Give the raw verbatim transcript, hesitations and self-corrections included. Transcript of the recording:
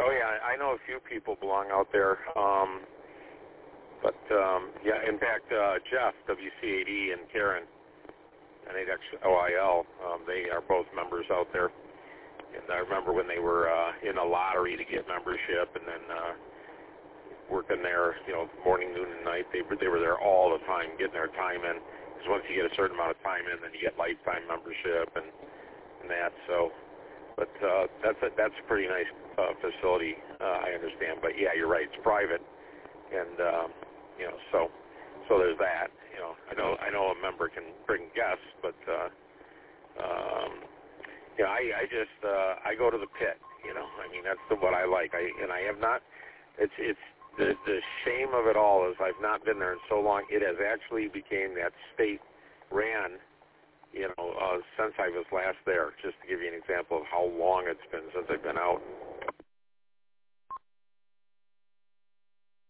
Oh yeah, I know a few people belong out there. Um, but um, yeah, in fact, uh, Jeff, W C eight E, and Karen, N eight X O I L, um, they are both members out there. And I remember when they were uh, in a lottery to get membership, and then uh, working there, you know, morning, noon, and night. They were they were there all the time, getting their time in. Because once you get a certain amount of time in, then you get lifetime membership and and that. So, but uh, that's a that's a pretty nice uh, facility, uh, I understand. But yeah, you're right, it's private, and um, you know, so so there's that. You know, I know I know a member can bring guests, but uh, um, you know, I I just uh, I go to the pit. You know, I mean that's the, what I like. I and I have not. It's it's the the shame of it all is I've not been there in so long. It has actually became that state ran. You know, uh, since I was last there, just to give you an example of how long it's been since I've been out.